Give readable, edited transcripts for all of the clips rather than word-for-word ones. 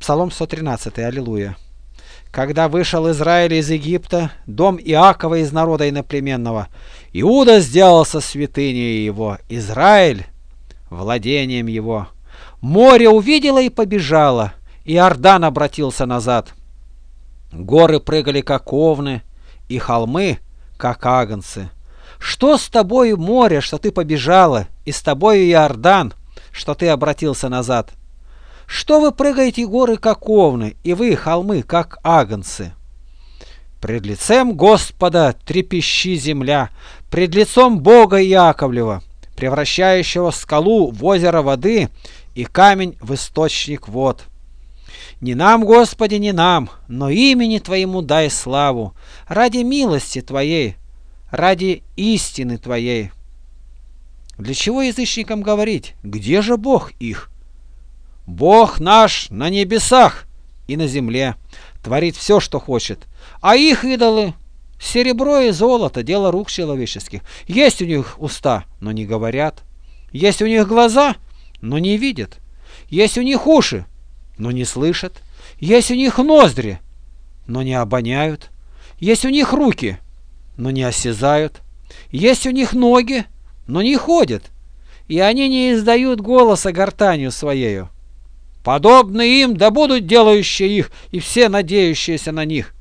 Псалом 113, аллилуйя. Когда вышел Израиль из Египта, дом Иакова из народа иноплеменного, Иуда сделался святыней его, Израиль владением его. Море увидело и побежало, и Иордан обратился назад. Горы прыгали, как овны, и холмы, как агнцы. Что с тобою, море, что ты побежала, и с тобою, Иордан, что ты обратился назад? Что вы прыгаете, горы, как овны, и вы, холмы, как агнцы? Пред лицем Господа трепещи земля, пред лицом Бога Иаковлева, превращающего скалу в озеро воды и камень в источник вод. Не нам, Господи, не нам, но имени Твоему дай славу, ради милости Твоей, ради истины Твоей. Для чего язычникам говорить, где же Бог их? Бог наш на небесах и на земле, творит все, что хочет, а их идолы — серебро и золото, дело рук человеческих. Есть у них уста, но не говорят. Есть у них глаза, но не видят. Есть у них уши, но не слышат. Есть у них ноздри, но не обоняют. Есть у них руки, но не осязают. Есть у них ноги, но не ходят. И они не издают голоса гортанью своею. Подобны им да будут делающие их и все надеющиеся на них.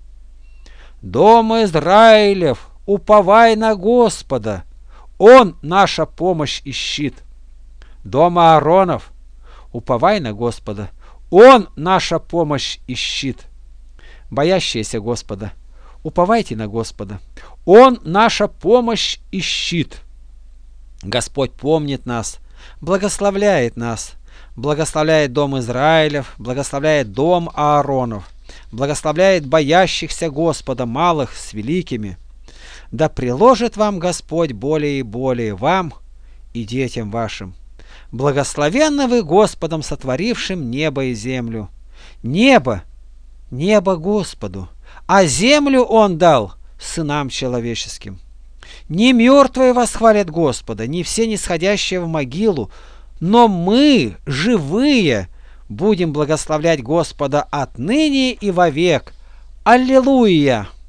Дом Израилев, уповай на Господа, Он наша помощь и щит. Дом Ааронов, уповай на Господа, Он наша помощь и щит. Боящиеся Господа, уповайте на Господа, Он наша помощь и щит. Господь помнит нас, благословляет нас, благословляет дом Израилев, благословляет дом Ааронов, благословляет боящихся Господа, малых с великими. Да приложит вам Господь более и более, вам и детям вашим. Благословенны вы Господом, сотворившим небо и землю. Небо Господу, а землю Он дал сынам человеческим. Не мертвые восхвалят Господа, не все нисходящие в могилу, но мы, живые, будем благословлять Господа отныне и вовек. Аллилуйя!